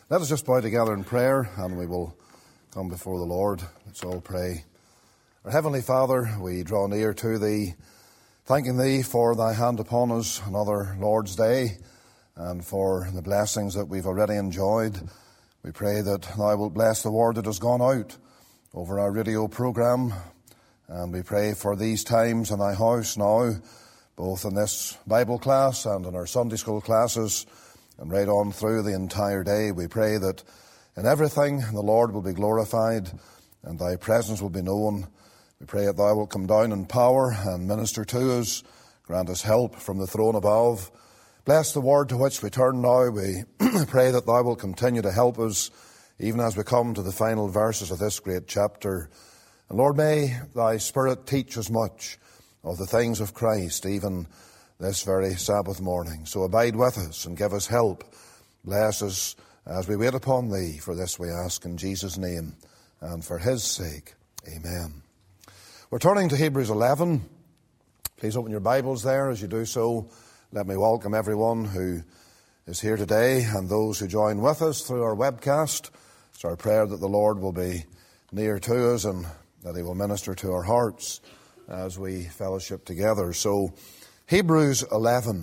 Let us just bow together in prayer and we will come before the Lord. Let's all pray. Our Heavenly Father, we draw near to Thee, thanking Thee for Thy hand upon us another Lord's Day and for the blessings that we've already enjoyed. We pray that Thou wilt bless the word that has gone out over our radio program, and we pray for these times in Thy house now, both in this Bible class and in our Sunday school classes, and right on through the entire day. We pray that in everything the Lord will be glorified and Thy presence will be known. We pray that Thou wilt come down in power and minister to us, grant us help from the throne above. Bless the word to which we turn now. We pray that Thou wilt continue to help us even as we come to the final verses of this great chapter. And Lord, may Thy Spirit teach us much of the things of Christ, even this very Sabbath morning. So abide with us and give us help. Bless us as we wait upon Thee. For this we ask in Jesus' name and for His sake. Amen. We're turning to Hebrews 11. Please open your Bibles there. As you do so, let me welcome everyone who is here today and those who join with us through our webcast. It's our prayer that the Lord will be near to us and that He will minister to our hearts as we fellowship together. So, Hebrews 11,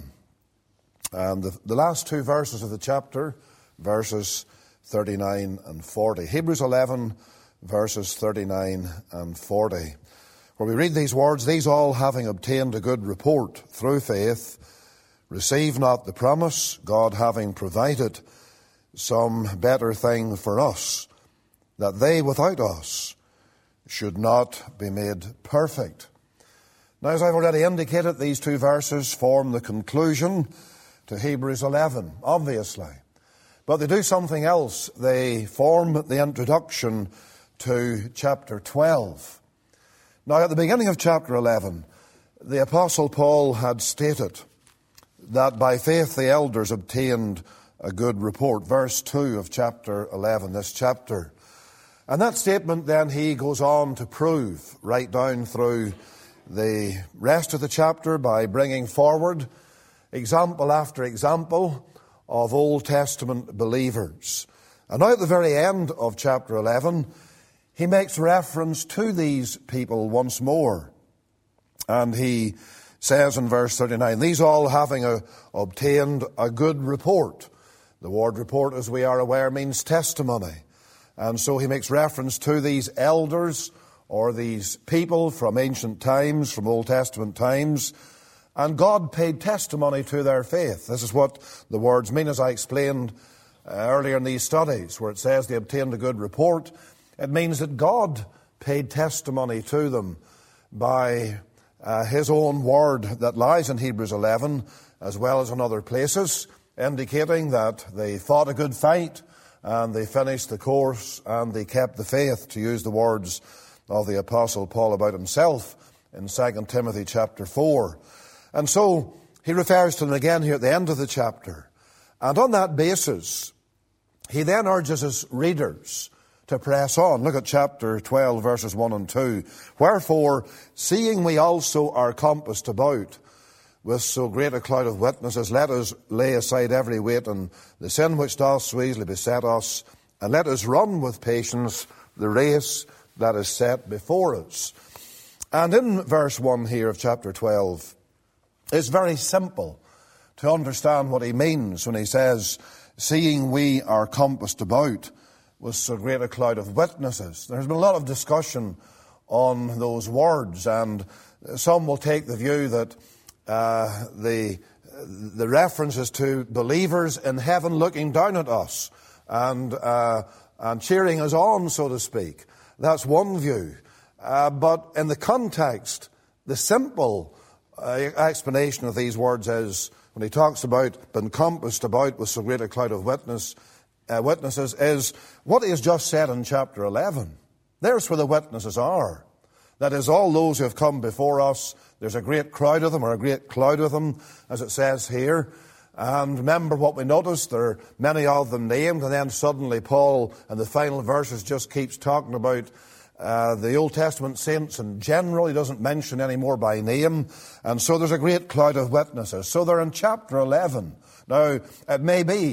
and the last two verses of the chapter, verses 39 and 40. Hebrews 11, verses 39 and 40, where we read these words, "These all, having obtained a good report through faith, receive not the promise, God having provided some better thing for us, that they without us should not be made perfect." Now, as I've already indicated, these two verses form the conclusion to Hebrews 11, obviously. But they do something else. They form the introduction to chapter 12. Now, at the beginning of chapter 11, the Apostle Paul had stated that by faith the elders obtained a good report. Verse 2 of chapter 11, this chapter. And that statement then he goes on to prove right down through the rest of the chapter by bringing forward example after example of Old Testament believers. And now at the very end of chapter 11, he makes reference to these people once more. And he says in verse 39, "These all having obtained a good report." The word report, as we are aware, means testimony. And so he makes reference to these elders or these people from ancient times, from Old Testament times, and God paid testimony to their faith. This is what the words mean, as I explained earlier in these studies, where it says they obtained a good report. It means that God paid testimony to them by His own word that lies in Hebrews 11, as well as in other places, indicating that they fought a good fight, and they finished the course, and they kept the faith, to use the words of the Apostle Paul about himself in 2 Timothy chapter 4. And so he refers to them again here at the end of the chapter. And on that basis, he then urges his readers to press on. Look at chapter 12, verses 1 and 2. "Wherefore, seeing we also are compassed about with so great a cloud of witnesses, let us lay aside every weight and the sin which doth so easily beset us, and let us run with patience the race that is set before us." And in verse 1 here of chapter 12, it's very simple to understand what he means when he says, "Seeing we are compassed about with so great a cloud of witnesses." There's been a lot of discussion on those words, and some will take the view that the reference is to believers in heaven looking down at us and cheering us on, so to speak. That's one view. But in the context, the simple explanation of these words is, when he talks about being compassed about with so great a cloud of witnesses, is what he has just said in chapter 11. There's where the witnesses are. That is, all those who have come before us. There's a great crowd of them, or a great cloud of them, as it says here. And remember what we noticed, there are many of them named, and then suddenly Paul, in the final verses, just keeps talking about the Old Testament saints in general. He doesn't mention any more by name. And so there's a great cloud of witnesses. So they're in chapter 11. Now, it may be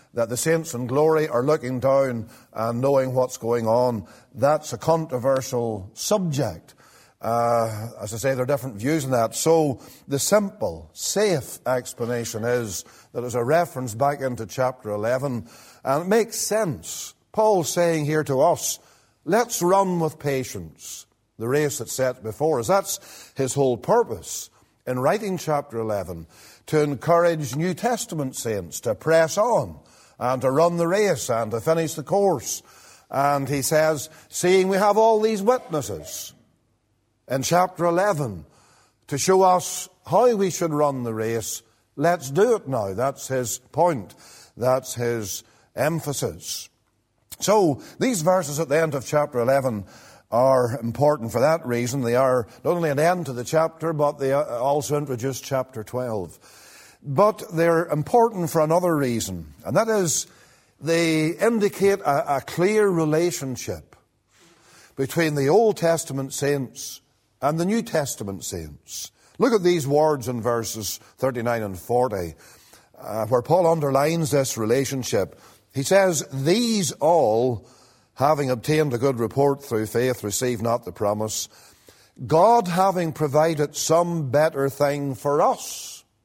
that the saints in glory are looking down and knowing what's going on. That's a controversial subject. As I say, there are different views on that. So the simple, safe explanation is that there's a reference back into chapter 11, and it makes sense. Paul's saying here to us, let's run with patience the race that's set before us. That's his whole purpose in writing chapter 11, to encourage New Testament saints to press on and to run the race and to finish the course. And he says, seeing we have all these witnesses in chapter 11 to show us how we should run the race, let's do it now. That's his point. That's his emphasis. So these verses at the end of chapter 11 are important for that reason. They are not only an end to the chapter, but they also introduce chapter 12. But they're important for another reason, and that is they indicate a clear relationship between the Old Testament saints and the New Testament saints. Look at these words in verses 39 and 40, where Paul underlines this relationship. He says, these all, having obtained a good report through faith, receive not the promise, God having provided some better thing for us.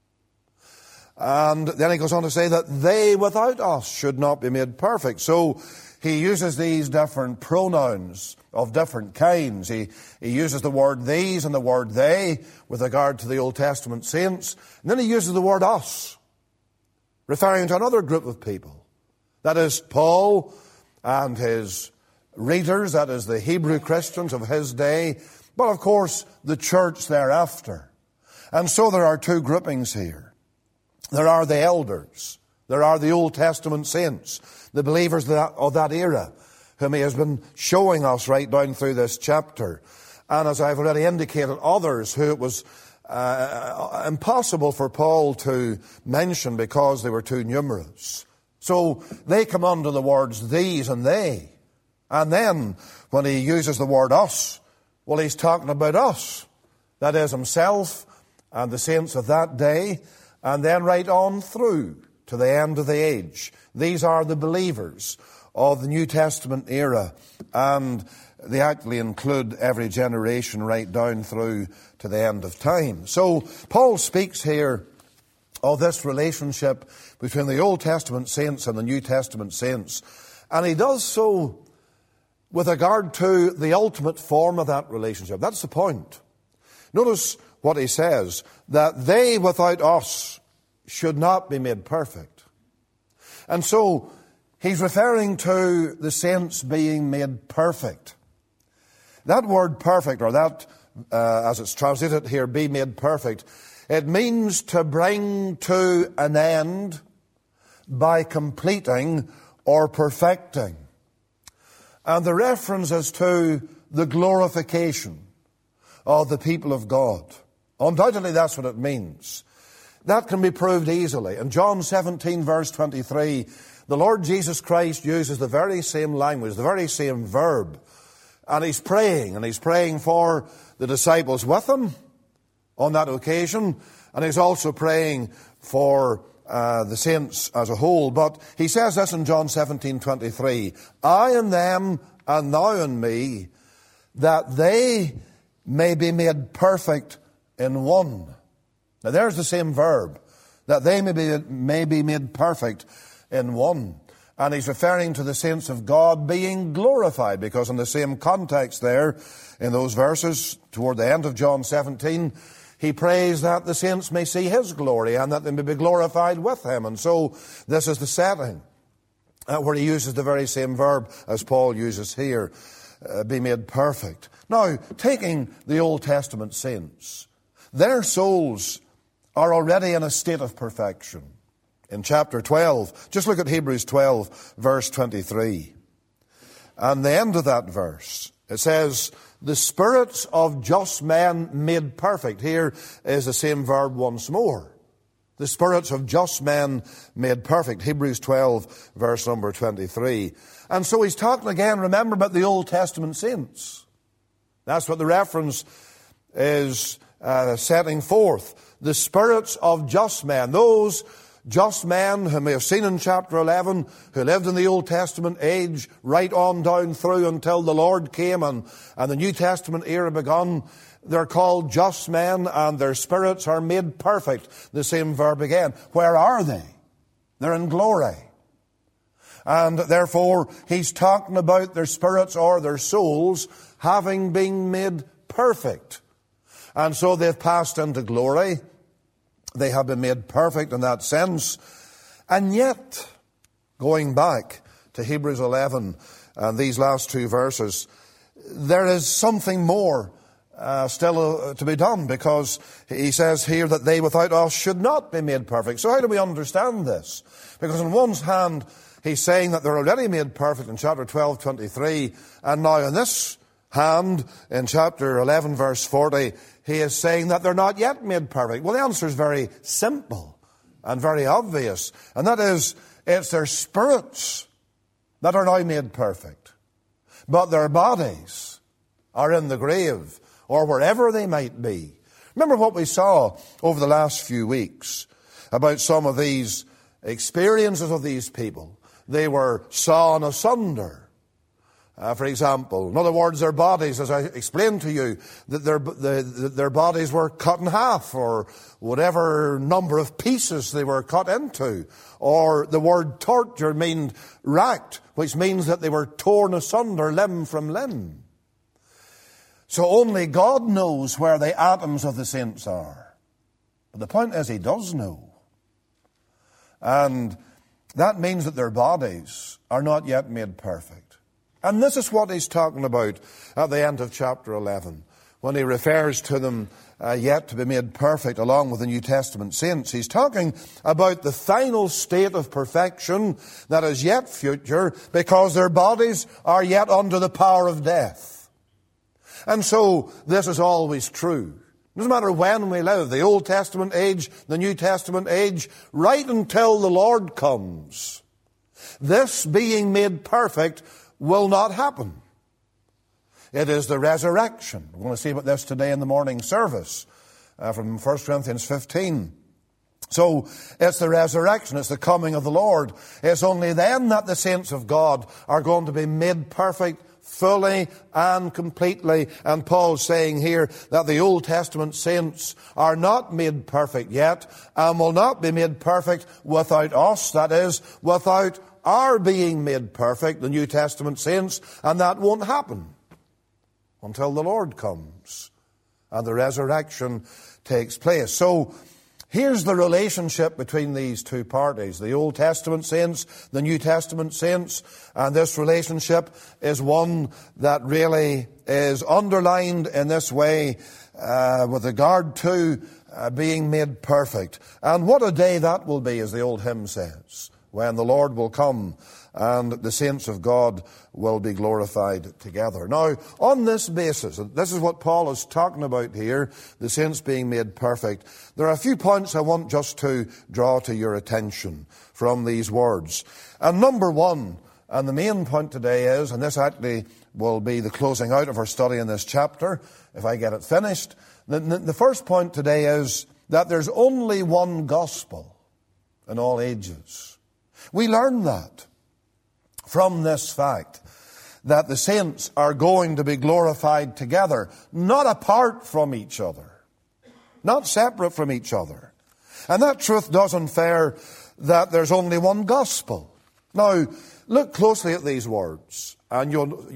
And then he goes on to say that they without us should not be made perfect. So he uses these different pronouns of different kinds. He uses the word these and the word they with regard to the Old Testament saints. And then he uses the word us, referring to another group of people. That is Paul and his readers, that is the Hebrew Christians of his day, but of course the church thereafter. And so there are two groupings here. There are the elders. There are the Old Testament saints, the believers of that era, whom he has been showing us right down through this chapter. And as I've already indicated, others who it was impossible for Paul to mention because they were too numerous. So they come under the words these and they. And then when he uses the word us, well, he's talking about us. That is himself and the saints of that day, and then right on through to the end of the age. These are the believers of the New Testament era, and they actually include every generation right down through to the end of time. So Paul speaks here of this relationship between the Old Testament saints and the New Testament saints, and he does so with regard to the ultimate form of that relationship. That's the point. Notice what he says, that they without us should not be made perfect. And so he's referring to the saints being made perfect. That word perfect, or that, as it's translated here, be made perfect, it means to bring to an end by completing or perfecting. And the reference is to the glorification of the people of God. Undoubtedly, that's what it means. That can be proved easily. In John 17, verse 23, the Lord Jesus Christ uses the very same language, the very same verb. And he's praying for the disciples with him on that occasion. And he's also praying for the saints as a whole. But he says this in John 17:23, I in them and thou in me, that they may be made perfect in one. Now there's the same verb, that they may be made perfect in one. And he's referring to the saints of God being glorified, because in the same context there, in those verses, toward the end of John 17, he prays that the saints may see his glory and that they may be glorified with him. And so this is the setting where he uses the very same verb as Paul uses here, be made perfect. Now, taking the Old Testament saints, their souls are already in a state of perfection. In chapter 12, just look at Hebrews 12, verse 23. And the end of that verse, it says, the spirits of just men made perfect. Here is the same verb once more. The spirits of just men made perfect. Hebrews 12, verse number 23. And so he's talking again, remember, about the Old Testament saints. That's what the reference is setting forth. The spirits of just men, those Just men whom we have seen in chapter 11, who lived in the Old Testament age, right on down through until the Lord came and the New Testament era begun. They're called just men, and their spirits are made perfect. The same verb again. Where are they? They're in glory. And therefore, he's talking about their spirits or their souls having been made perfect. And so they've passed into glory. They have been made perfect in that sense. And yet, going back to Hebrews 11 and these last two verses, there is something more still to be done, because he says here that they without us should not be made perfect. So how do we understand this? Because on one hand, he's saying that they're already made perfect in chapter 12:23, and now in this hand, in chapter 11, verse 40, he is saying that they're not yet made perfect. Well, the answer is very simple and very obvious, and that is, it's their spirits that are now made perfect, but their bodies are in the grave, or wherever they might be. Remember what we saw over the last few weeks about some of these experiences of these people. They were sawn asunder. For example, in other words, their bodies, as I explained to you, that their bodies were cut in half, or whatever number of pieces they were cut into. Or the word torture means racked, which means that they were torn asunder limb from limb. So only God knows where the atoms of the saints are. But the point is, he does know. And that means that their bodies are not yet made perfect. And this is what he's talking about at the end of chapter 11, when he refers to them yet to be made perfect along with the New Testament saints. He's talking about the final state of perfection that is yet future, because their bodies are yet under the power of death. And so this is always true. It doesn't matter when we live, the Old Testament age, the New Testament age, right until the Lord comes. This being made perfect will not happen. It is the resurrection. We're going to see about this today in the morning service from 1 Corinthians 15. So it's the resurrection, it's the coming of the Lord. It's only then that the saints of God are going to be made perfect fully and completely. And Paul's saying here that the Old Testament saints are not made perfect yet, and will not be made perfect without us, that is, without our being made perfect, the New Testament saints, and that won't happen until the Lord comes and the resurrection takes place. So here's the relationship between these two parties, the Old Testament saints, the New Testament saints, and this relationship is one that really is underlined in this way with regard to being made perfect. And what a day that will be, as the old hymn says, when the Lord will come and the saints of God will be glorified together. Now, on this basis, and this is what Paul is talking about here, the saints being made perfect, there are a few points I want just to draw to your attention from these words. And number one, and the main point today is, and this actually will be the closing out of our study in this chapter, if I get it finished, the first point today is that there's only one gospel in all ages. We learn that from this fact, that the saints are going to be glorified together, not apart from each other, not separate from each other. And that truth does infer that there's only one gospel. Now, look closely at these words, and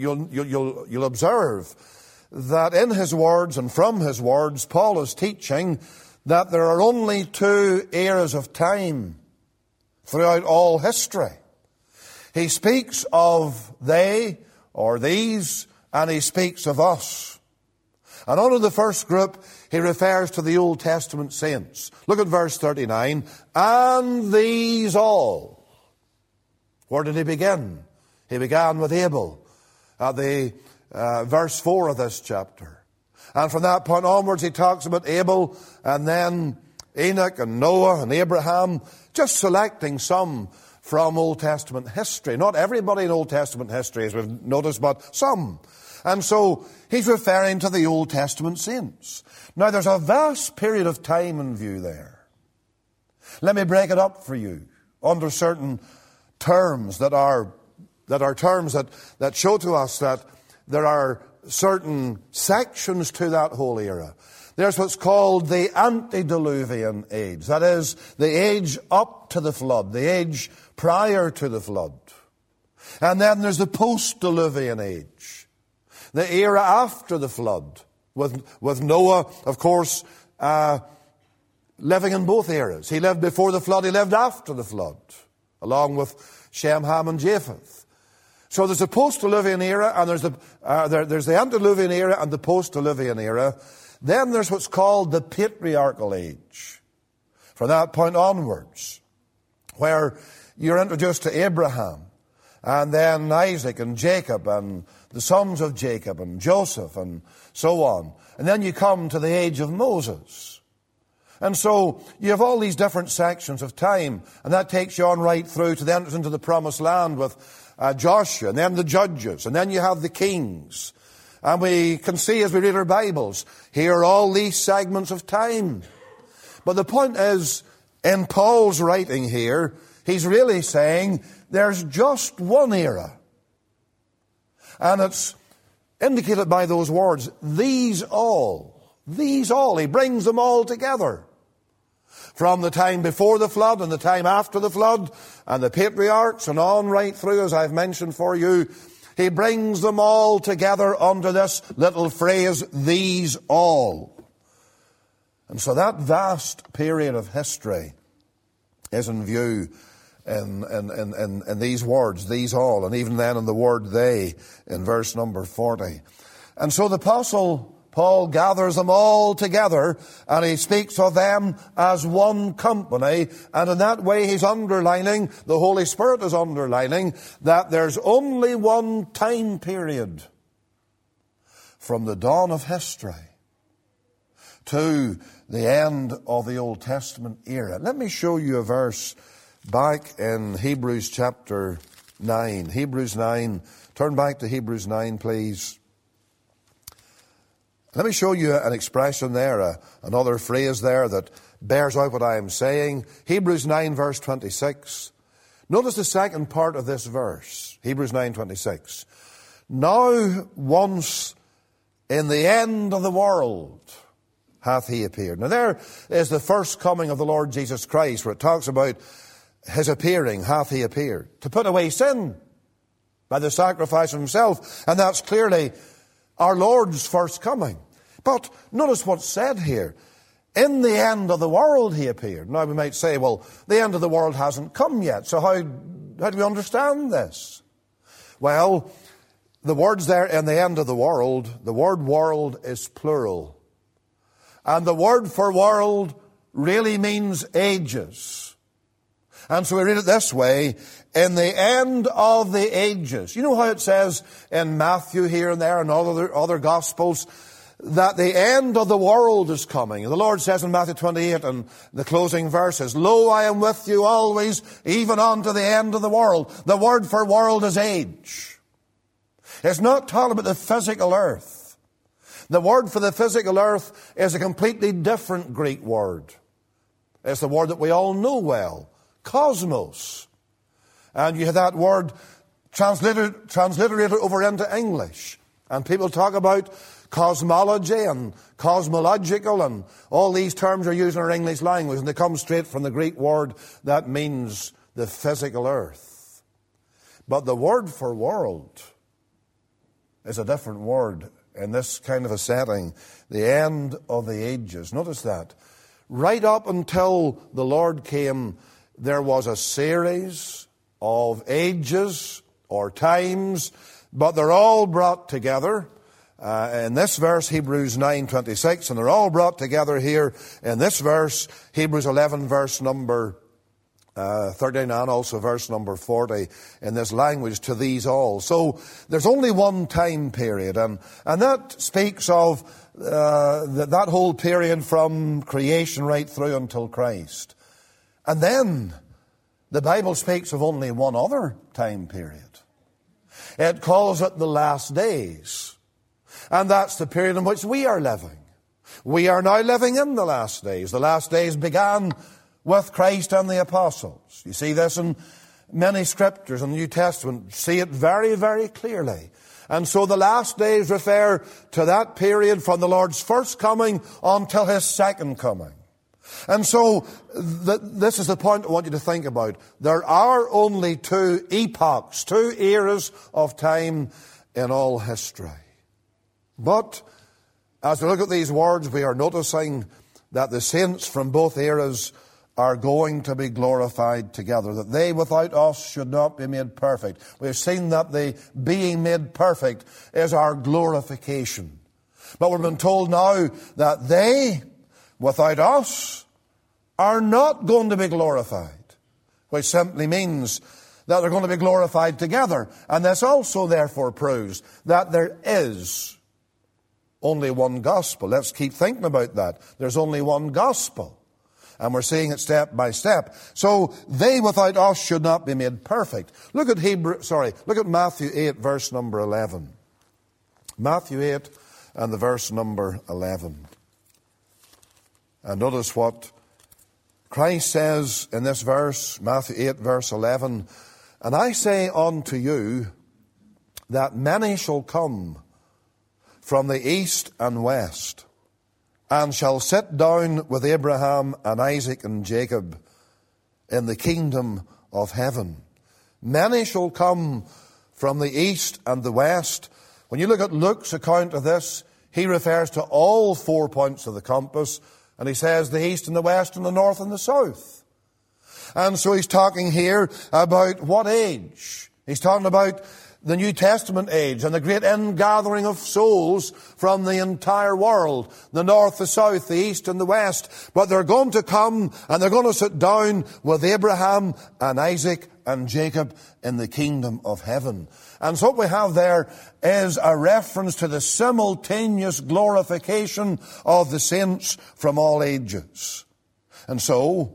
you'll observe that in his words and from his words, Paul is teaching that there are only two eras of time throughout all history. He speaks of they or these, and he speaks of us. And under the first group, he refers to the Old Testament saints. Look at verse 39. And these all. Where did he begin? He began with Abel at the verse 4 of this chapter. And from that point onwards, he talks about Abel, and then Enoch and Noah and Abraham, just selecting some from Old Testament history. Not everybody in Old Testament history, as we've noticed, but some. And so he's referring to the Old Testament saints. Now, there's a vast period of time in view there. Let me break it up for you under certain terms that are terms that show to us that there are certain sections to that whole era. There's what's called the antediluvian age. That is, the age up to the flood, the age prior to the flood. And then there's the post-diluvian age, the era after the flood, with Noah, of course, living in both eras. He lived before the flood, he lived after the flood, along with Shem, Ham, and Japheth. So there's the post-diluvian era, and there's the antediluvian era and the post-diluvian era. Then there's what's called the patriarchal age. From that point onwards, where you're introduced to Abraham, and then Isaac and Jacob, and the sons of Jacob, and Joseph, and so on. And then you come to the age of Moses. And so you have all these different sections of time, and that takes you on right through to the entrance into the promised land with Joshua, and then the judges, and then you have the kings. And we can see as we read our Bibles, here are all these segments of time. But the point is, in Paul's writing here, he's really saying there's just one era. And it's indicated by those words, these all. He brings them all together. From the time before the flood and the time after the flood and the patriarchs and on right through, as I've mentioned for you, he brings them all together under this little phrase, these all. And so that vast period of history is in view in these words, these all, and even then in the word they in verse number 40. And so the Apostle Paul gathers them all together, and he speaks of them as one company, and in that way he's underlining, the Holy Spirit is underlining, that there's only one time period from the dawn of history to the end of the Old Testament era. Let me show you a verse back in Hebrews chapter 9. Hebrews 9. Turn back to Hebrews 9, please. Let me show you an expression there, another phrase there that bears out what I am saying. Hebrews 9, verse 26. Notice the second part of this verse. Hebrews 9:26. Now once in the end of the world hath he appeared. Now there is the first coming of the Lord Jesus Christ, where it talks about his appearing, hath he appeared, to put away sin by the sacrifice of himself. And that's clearly our Lord's first coming. But notice what's said here. In the end of the world he appeared. Now we might say, well, the end of the world hasn't come yet, so how do we understand this? Well, the words there, in the end of the world, the word world is plural. And the word for world really means ages. And so we read it this way, in the end of the ages. You know how it says in Matthew here and there and all other Gospels that the end of the world is coming. And the Lord says in Matthew 28 and the closing verses, Lo, I am with you always, even unto the end of the world. The word for world is age. It's not talking about the physical earth. The word for the physical earth is a completely different Greek word. It's the word that we all know well. Cosmos. And you have that word transliterated over into English. And people talk about cosmology and cosmological and all these terms are used in our English language, and they come straight from the Greek word that means the physical earth. But the word for world is a different word in this kind of a setting. The end of the ages. Notice that. Right up until the Lord came, there was a series of ages or times, but they're all brought together in this verse, Hebrews 9:26, and they're all brought together here in this verse, Hebrews 11, verse number 39, also verse number 40 in this language, to these all. So there's only one time period, and that speaks of that whole period from creation right through until Christ. And then the Bible speaks of only one other time period. It calls it the last days. And that's the period in which we are living. We are now living in the last days. The last days began with Christ and the apostles. You see this in many scriptures in the New Testament. See it very, very clearly. And so the last days refer to that period from the Lord's first coming until His second coming. And so this is the point I want you to think about. There are only two epochs, two eras of time in all history. But as we look at these words, we are noticing that the saints from both eras are going to be glorified together, that they without us should not be made perfect. We've seen that the being made perfect is our glorification. But we've been told now that they, without us, are not going to be glorified, which simply means that they're going to be glorified together. And this also therefore proves that there is only one gospel. Let's keep thinking about that. There's only one gospel. And we're seeing it step by step. So they without us should not be made perfect. Look at Matthew 8, verse number 11. Matthew 8 and the verse number 11. And notice what Christ says in this verse, Matthew 8, verse 11. And I say unto you that many shall come from the east and west, and shall sit down with Abraham and Isaac and Jacob in the kingdom of heaven. Many shall come from the east and the west. When you look at Luke's account of this, he refers to all 4 points of the compass, and he says the east and the west and the north and the south. And so he's talking here about what age? He's talking about the New Testament age and the great ingathering of souls from the entire world, the north, the south, the east and the west. But they're going to come and they're going to sit down with Abraham and Isaac and Jacob in the kingdom of heaven. And so what we have there is a reference to the simultaneous glorification of the saints from all ages. And so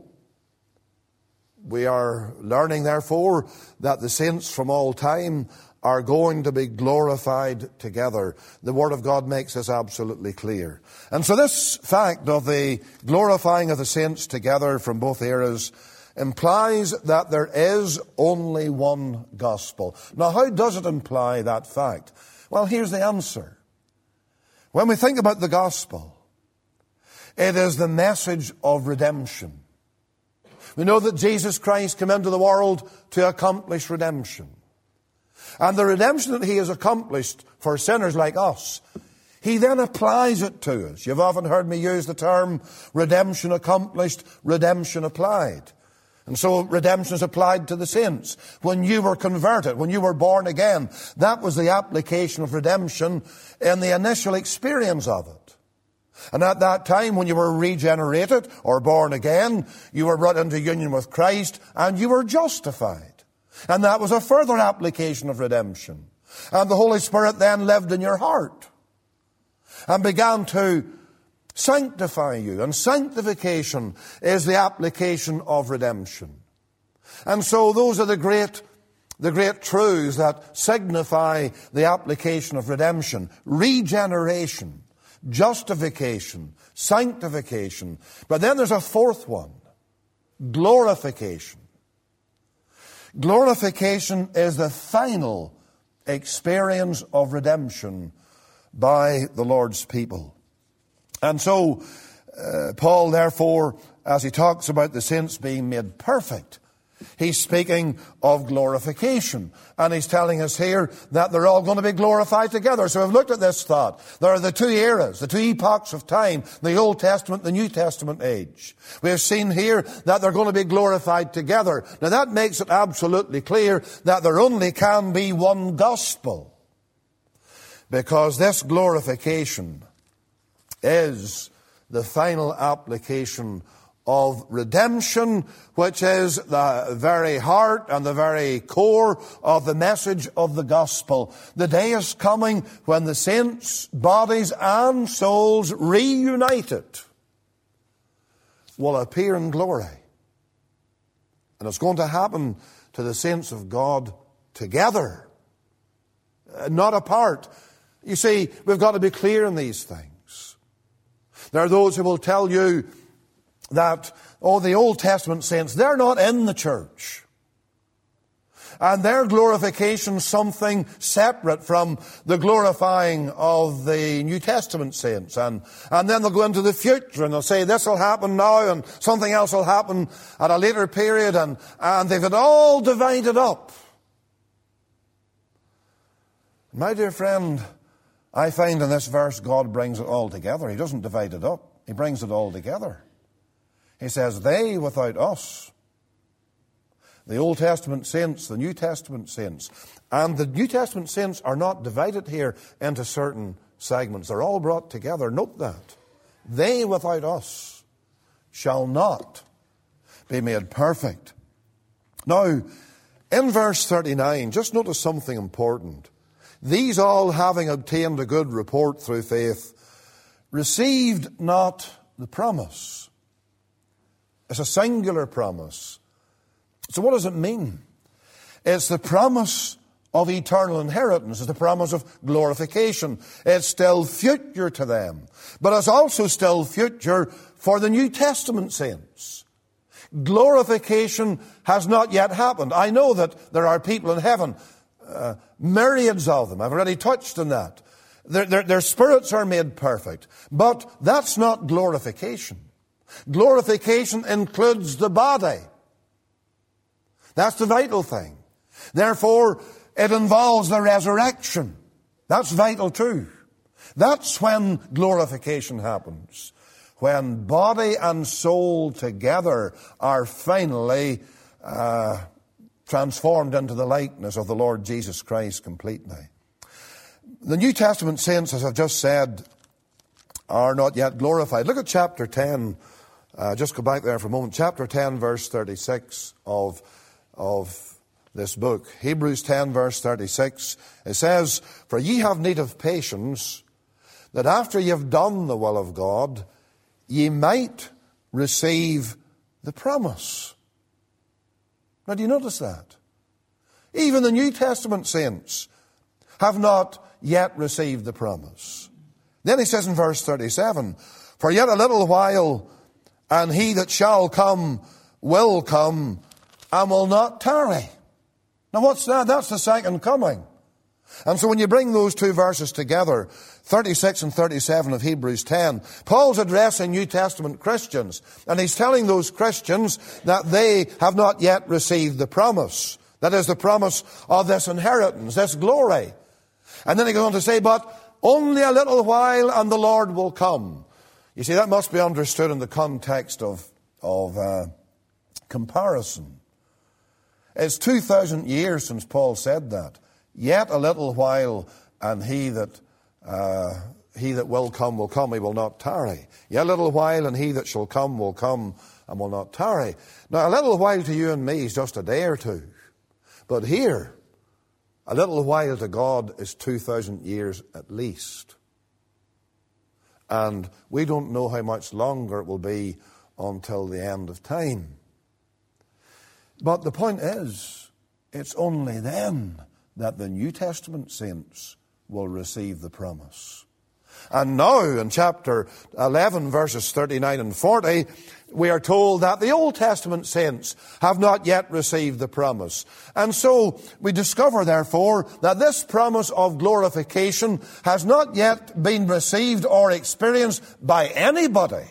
we are learning, therefore, that the saints from all time are going to be glorified together. The Word of God makes this absolutely clear. And so this fact of the glorifying of the saints together from both eras implies that there is only one gospel. Now, how does it imply that fact? Well, here's the answer. When we think about the gospel, it is the message of redemption. We know that Jesus Christ came into the world to accomplish redemption. And the redemption that He has accomplished for sinners like us, He then applies it to us. You've often heard me use the term redemption accomplished, redemption applied. And so redemption is applied to the saints. When you were converted, when you were born again, that was the application of redemption in the initial experience of it. And at that time, when you were regenerated or born again, you were brought into union with Christ and you were justified. And that was a further application of redemption. And the Holy Spirit then lived in your heart and began to sanctify you. And sanctification is the application of redemption. And so those are the great truths that signify the application of redemption. Regeneration, justification, sanctification. But then there's a fourth one, glorification. Glorification is the final experience of redemption by the Lord's people. And so, Paul, therefore, as he talks about the saints being made perfect, he's speaking of glorification. And he's telling us here that they're all going to be glorified together. So we've looked at this thought. There are the two eras, the two epochs of time, the Old Testament, the New Testament age. We have seen here that they're going to be glorified together. Now that makes it absolutely clear that there only can be one gospel. Because this glorification is the final application of redemption, which is the very heart and the very core of the message of the gospel. The day is coming when the saints' bodies and souls reunited will appear in glory. And it's going to happen to the saints of God together, not apart. You see, we've got to be clear in these things. There are those who will tell you that the Old Testament saints, they're not in the church. And their glorification is something separate from the glorifying of the New Testament saints. And then they'll go into the future and they'll say this will happen now and something else will happen at a later period. And they've it all divided up. My dear friend, I find in this verse God brings it all together. He doesn't divide it up. He brings it all together. He says, they without us. The Old Testament saints, the New Testament saints. And the New Testament saints are not divided here into certain segments. They're all brought together. Note that. They without us shall not be made perfect. Now, in verse 39, just notice something important. These all, having obtained a good report through faith, received not the promise. It's a singular promise. So what does it mean? It's the promise of eternal inheritance. It's the promise of glorification. It's still future to them. But it's also still future for the New Testament saints. Glorification has not yet happened. I know that there are people in heaven, myriads of them. I've already touched on that. Their spirits are made perfect. But that's not glorification. Glorification includes the body. That's the vital thing. Therefore, it involves the resurrection. That's vital too. That's when glorification happens. When body and soul together are finally transformed into the likeness of the Lord Jesus Christ completely. The New Testament saints, as I've just said, are not yet glorified. Look at chapter 10. Just go back there for a moment. Chapter 10, verse 36 of this book. Hebrews 10, verse 36. It says, for ye have need of patience, that after ye have done the will of God, ye might receive the promise. Now, do you notice that? Even the New Testament saints have not yet received the promise. Then he says in verse 37, for yet a little while, and he that shall come will come, and will not tarry. Now what's that? That's the second coming. And so when you bring those two verses together, 36 and 37 of Hebrews 10, Paul's addressing New Testament Christians, and he's telling those Christians that they have not yet received the promise. That is the promise of this inheritance, this glory. And then he goes on to say, but only a little while and the Lord will come. You see, that must be understood in the context of comparison. It's 2,000 years since Paul said that. Yet a little while, and he that will come, he will not tarry. Yet a little while, and he that shall come will come, and will not tarry. Now, a little while to you and me is just a day or two. But here, a little while to God is 2,000 years at least. And we don't know how much longer it will be until the end of time. But the point is, it's only then that the New Testament saints will receive the promise. And now in chapter 11, verses 39 and 40, we are told that the Old Testament saints have not yet received the promise. And so we discover, therefore, that this promise of glorification has not yet been received or experienced by anybody.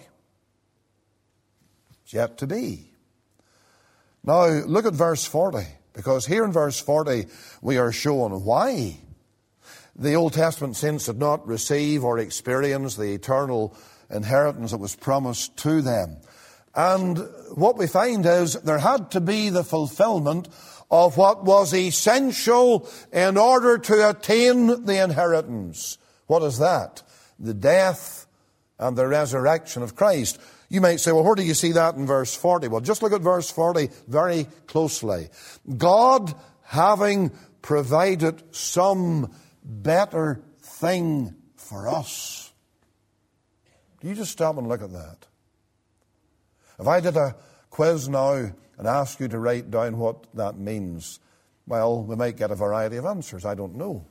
It's yet to be. Now, look at verse 40, because here in verse 40 we are shown why the Old Testament saints did not receive or experience the eternal inheritance that was promised to them. And what we find is there had to be the fulfillment of what was essential in order to attain the inheritance. What is that? The death and the resurrection of Christ. You might say, well, where do you see that in verse 40? Well, just look at verse 40 very closely. God having provided some better thing for us. Do you just stop and look at that? If I did a quiz now and asked you to write down what that means, well, we might get a variety of answers. I don't know.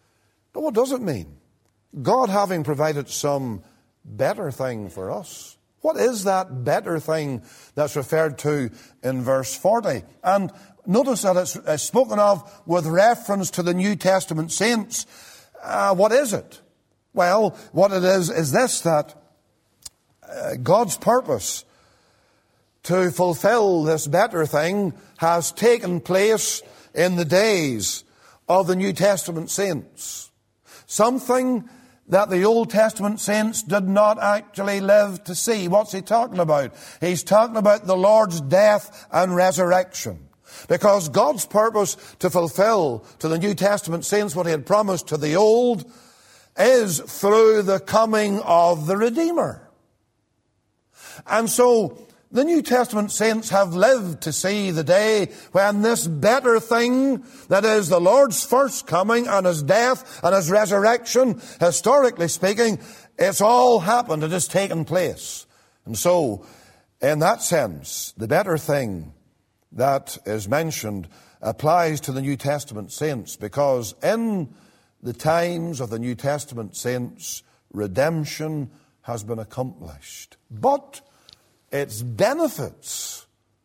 But what does it mean? God having provided some better thing for us. What is that better thing that's referred to in verse 40? And notice that it's spoken of with reference to the New Testament saints. What is it? Well, what it is this, that God's purpose to fulfill this better thing has taken place in the days of the New Testament saints. Something that the Old Testament saints did not actually live to see. What's he talking about? He's talking about the Lord's death and resurrection. Because God's purpose to fulfill to the New Testament saints what he had promised to the Old is through the coming of the Redeemer. And so the New Testament saints have lived to see the day when this better thing, that is the Lord's first coming and his death and his resurrection, historically speaking, it's all happened. It has taken place. And so, in that sense, the better thing that is mentioned applies to the New Testament saints, because in the times of the New Testament saints, redemption has been accomplished. But its benefits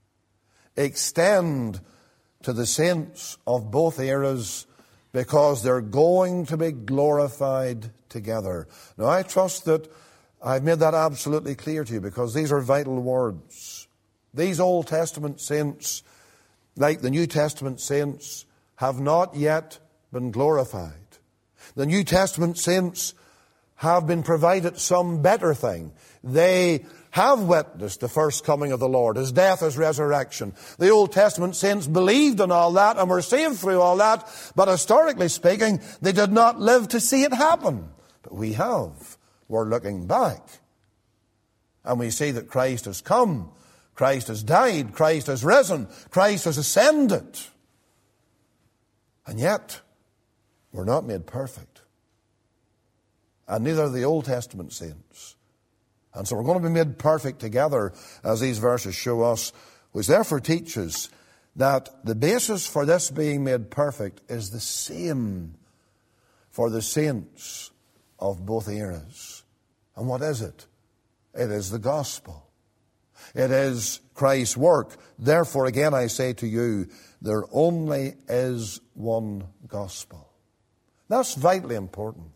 extend to the saints of both eras, because they're going to be glorified together. Now, I trust that I've made that absolutely clear to you, because these are vital words. These Old Testament saints, like the New Testament saints, have not yet been glorified. The New Testament saints have been provided some better thing. They have witnessed the first coming of the Lord, his death, his resurrection. The Old Testament saints believed in all that and were saved through all that, but historically speaking, they did not live to see it happen. But we have. We're looking back. And we see that Christ has come, Christ has died, Christ has risen, Christ has ascended. And yet, we're not made perfect. And neither are the Old Testament saints. And so we're going to be made perfect together, as these verses show us, which therefore teaches that the basis for this being made perfect is the same for the saints of both eras. And what is it? It is the gospel. It is Christ's work. Therefore, again, I say to you, there only is one gospel. That's vitally important.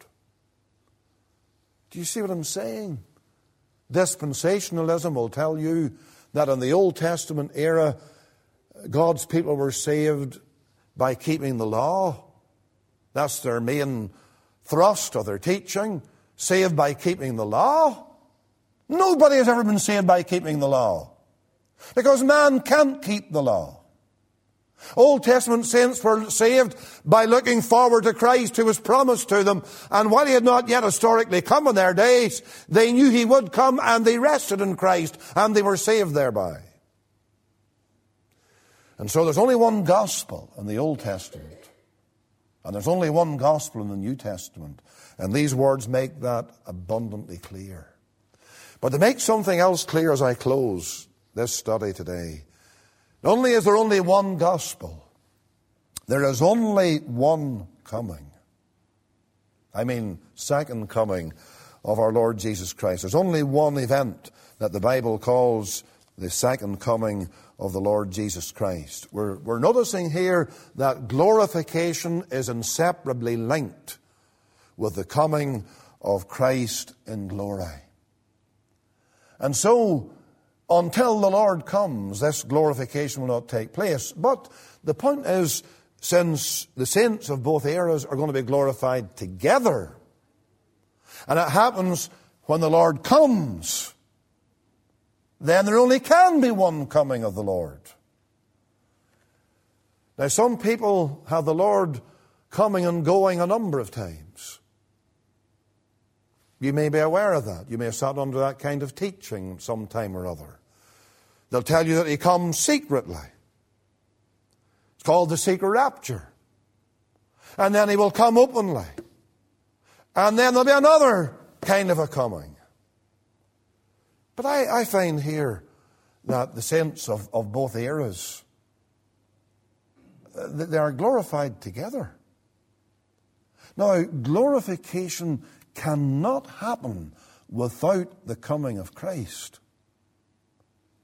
Do you see what I'm saying? Dispensationalism will tell you that in the Old Testament era, God's people were saved by keeping the law. That's their main thrust of their teaching. Saved by keeping the law. Nobody has ever been saved by keeping the law, because man can't keep the law. Old Testament saints were saved by looking forward to Christ, who was promised to them. And while he had not yet historically come in their days, they knew he would come, and they rested in Christ, and they were saved thereby. And so there's only one gospel in the Old Testament, and there's only one gospel in the New Testament. And these words make that abundantly clear. But to make something else clear as I close this study today, not only is there only one gospel, there is only one coming. I mean, second coming of our Lord Jesus Christ. There's only one event that the Bible calls the second coming of the Lord Jesus Christ. We're noticing here that glorification is inseparably linked with the coming of Christ in glory. And so, until the Lord comes, this glorification will not take place. But the point is, since the saints of both eras are going to be glorified together, and it happens when the Lord comes, then there only can be one coming of the Lord. Now, some people have the Lord coming and going a number of times. You may be aware of that. You may have sat under that kind of teaching some time or other. They'll tell you that he comes secretly. It's called the secret rapture. And then he will come openly. And then there'll be another kind of a coming. But I find here that the saints of both eras, they are glorified together. Now, glorification cannot happen without the coming of Christ.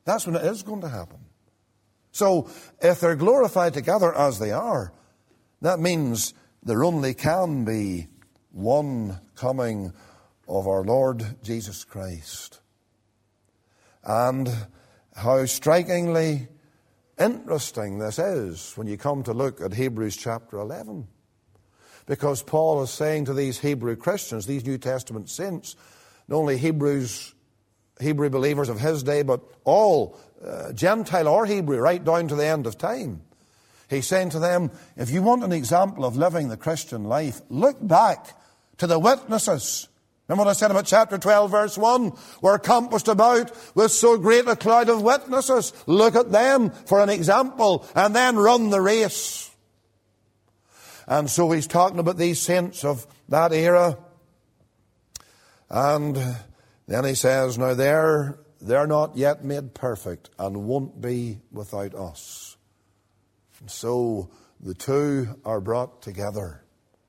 That's when it is going to happen. So, if they're glorified together as they are, that means there only can be one coming of our Lord Jesus Christ. And how strikingly interesting this is when you come to look at Hebrews chapter 11. Because Paul is saying to these Hebrew Christians, these New Testament saints, not only Hebrew believers of his day, but all, Gentile or Hebrew, right down to the end of time. He's saying to them, if you want an example of living the Christian life, look back to the witnesses. Remember what I said about chapter 12, verse 1? We're compassed about with so great a cloud of witnesses. Look at them for an example, and then run the race. And so he's talking about these saints of that era. And then he says, now they're not yet made perfect and won't be without us. And so the two are brought together.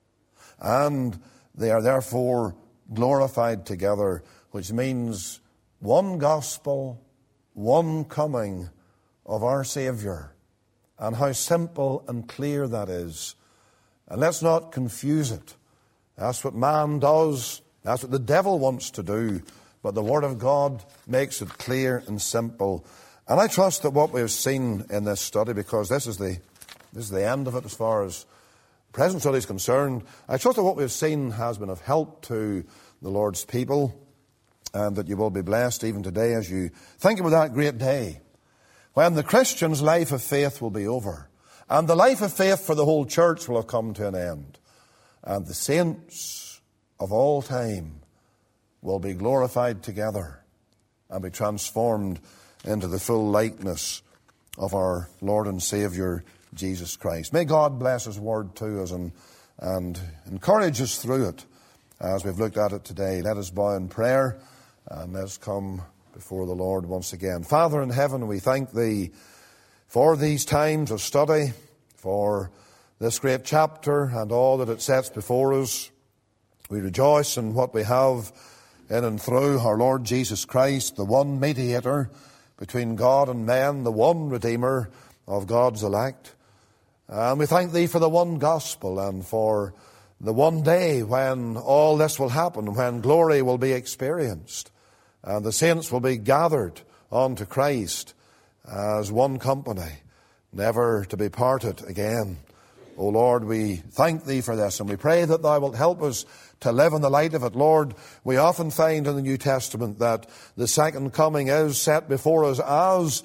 And they are therefore glorified together, which means one gospel, one coming of our Saviour. And how simple and clear that is. And let's not confuse it. That's what man does. That's what the devil wants to do. But the Word of God makes it clear and simple. And I trust that what we've seen in this study, because this is the end of it as far as present study is concerned, I trust that what we've seen has been of help to the Lord's people, and that you will be blessed even today as you think about that great day when the Christian's life of faith will be over. And the life of faith for the whole church will have come to an end. And the saints of all time will be glorified together and be transformed into the full likeness of our Lord and Saviour, Jesus Christ. May God bless His Word to us and encourage us through it as we've looked at it today. Let us bow in prayer and let's come before the Lord once again. Father in heaven, we thank Thee for these times of study, for this great chapter and all that it sets before us. We rejoice in what we have in and through our Lord Jesus Christ, the one mediator between God and men, the one Redeemer of God's elect. And we thank Thee for the one gospel and for the one day when all this will happen, when glory will be experienced and the saints will be gathered unto Christ as one company, never to be parted again. O Lord, we thank Thee for this, and we pray that Thou wilt help us to live in the light of it. Lord, we often find in the New Testament that the second coming is set before us as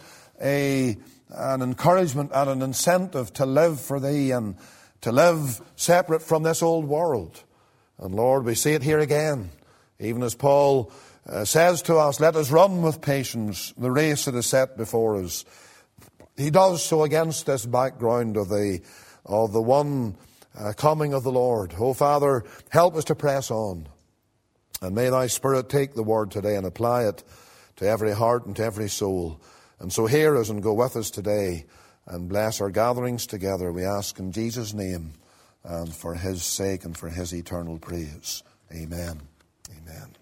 an encouragement and an incentive to live for Thee and to live separate from this old world. And Lord, we see it here again, even as Paul says to us, let us run with patience the race that is set before us. He does so against this background of the one coming of the Lord. Oh, Father, help us to press on. And may Thy Spirit take the Word today and apply it to every heart and to every soul. And so hear us and go with us today and bless our gatherings together. We ask in Jesus' name and for His sake and for His eternal praise. Amen. Amen.